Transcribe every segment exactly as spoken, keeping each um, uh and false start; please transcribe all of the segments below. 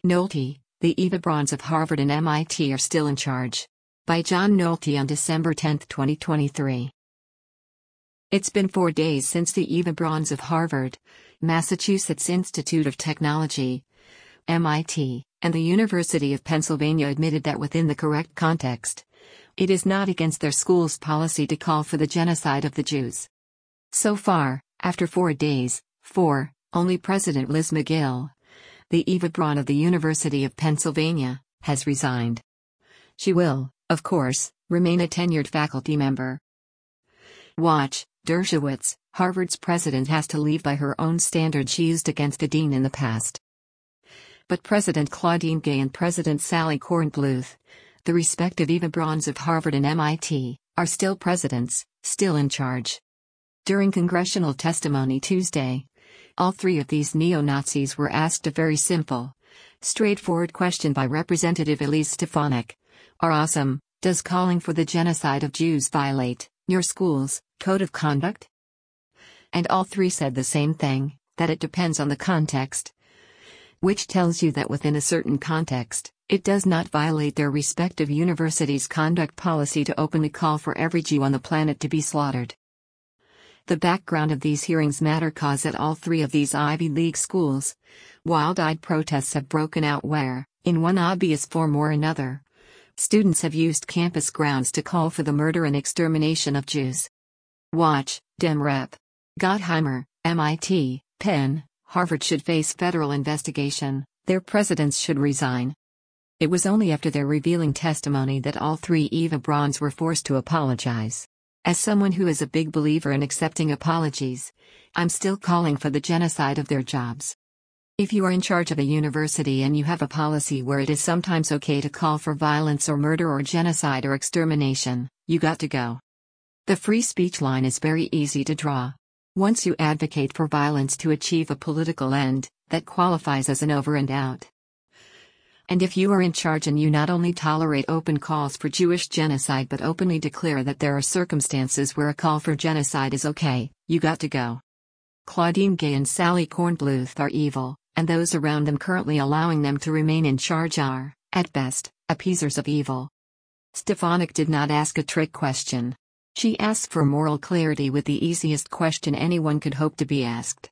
Nolte, the Eva Brauns of Harvard and M I T are still in charge. By John Nolte on December tenth, twenty twenty-three. It's been four days since the Eva Brauns of Harvard, Massachusetts Institute of Technology, M I T, and the University of Pennsylvania admitted that within the correct context, it is not against their school's policy to call for the genocide of the Jews. So far, after four days, four, only President Liz Magill, the Eva Braun of the University of Pennsylvania, has resigned. She will, of course, remain a tenured faculty member. Watch, Dershowitz, Harvard's president has to leave by her own standard she used against the dean in the past. But President Claudine Gay and President Sally Kornbluth, the respective Eva Brauns of Harvard and M I T, are still presidents, still in charge. During congressional testimony Tuesday, all three of these neo-Nazis were asked a very simple, straightforward question by Representative Elise Stefanik. Are awesome, does calling for the genocide of Jews violate your school's code of conduct? And all three said the same thing, that it depends on the context. Which tells you that within a certain context, it does not violate their respective universities' conduct policy to openly call for every Jew on the planet to be slaughtered. The background of these hearings matter cause at all three of these Ivy League schools, wild-eyed protests have broken out where, in one obvious form or another, students have used campus grounds to call for the murder and extermination of Jews. Watch, Dem Rep. Gottheimer, M I T, Penn, Harvard should face federal investigation, their presidents should resign. It was only after their revealing testimony that all three Eva Brauns were forced to apologize. As someone who is a big believer in accepting apologies, I'm still calling for the genocide of their jobs. If you are in charge of a university and you have a policy where it is sometimes okay to call for violence or murder or genocide or extermination, you got to go. The free speech line is very easy to draw. Once you advocate for violence to achieve a political end, that qualifies as an over and out. And if you are in charge and you not only tolerate open calls for Jewish genocide but openly declare that there are circumstances where a call for genocide is okay, you got to go. Claudine Gay and Sally Kornbluth are evil, and those around them currently allowing them to remain in charge are, at best, appeasers of evil. Stefanik did not ask a trick question. She asked for moral clarity with the easiest question anyone could hope to be asked.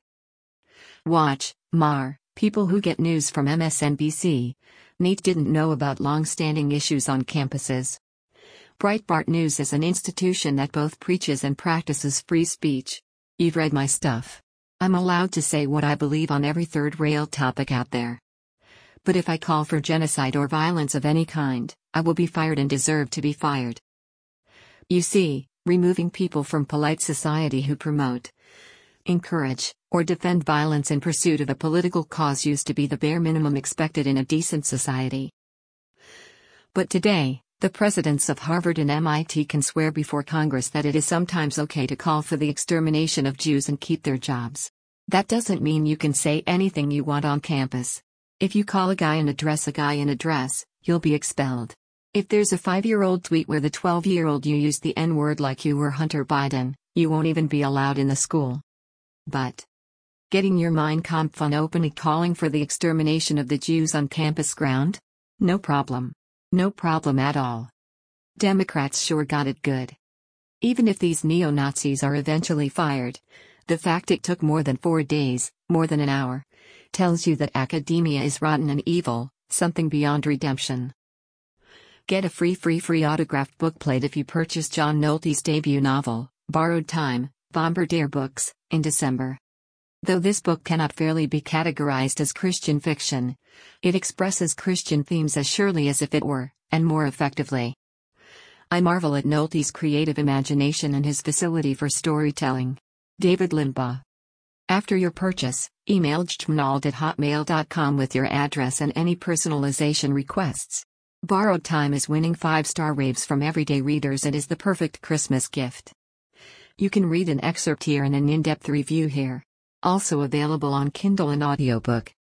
Watch, Mar, people who get news from M S N B C. NEET didn't know about long-standing issues on campuses. Breitbart News is an institution that both preaches and practices free speech. You've read my stuff. I'm allowed to say what I believe on every third-rail topic out there. But if I call for genocide or violence of any kind, I will be fired and deserve to be fired. You see, removing people from polite society who promote, encourage, or defend violence in pursuit of a political cause used to be the bare minimum expected in a decent society. But today, the presidents of Harvard and M I T can swear before Congress that it is sometimes okay to call for the extermination of Jews and keep their jobs. That doesn't mean you can say anything you want on campus. If you call a guy in a dress a guy in a dress, you'll be expelled. If there's a five-year-old tweet where the twelve-year-old you used the N-word like you were Hunter Biden, you won't even be allowed in the school. But getting your Mein Kampf on openly calling for the extermination of the Jews on campus ground? No problem. No problem at all. Democrats sure got it good. Even if these neo-Nazis are eventually fired, the fact it took more than four days, more than an hour, tells you that academia is rotten and evil, something beyond redemption. Get a free free free autographed bookplate if you purchase John Nolte's debut novel, Borrowed Time, Bombardier Books, in December. Though this book cannot fairly be categorized as Christian fiction, it expresses Christian themes as surely as if it were, and more effectively. I marvel at Nolte's creative imagination and his facility for storytelling. David Limbaugh. After your purchase, email jtmnald at hotmail dot com with your address and any personalization requests. Borrowed Time is winning five-star raves from everyday readers and is the perfect Christmas gift. You can read an excerpt here and an in-depth review here. Also available on Kindle and audiobook.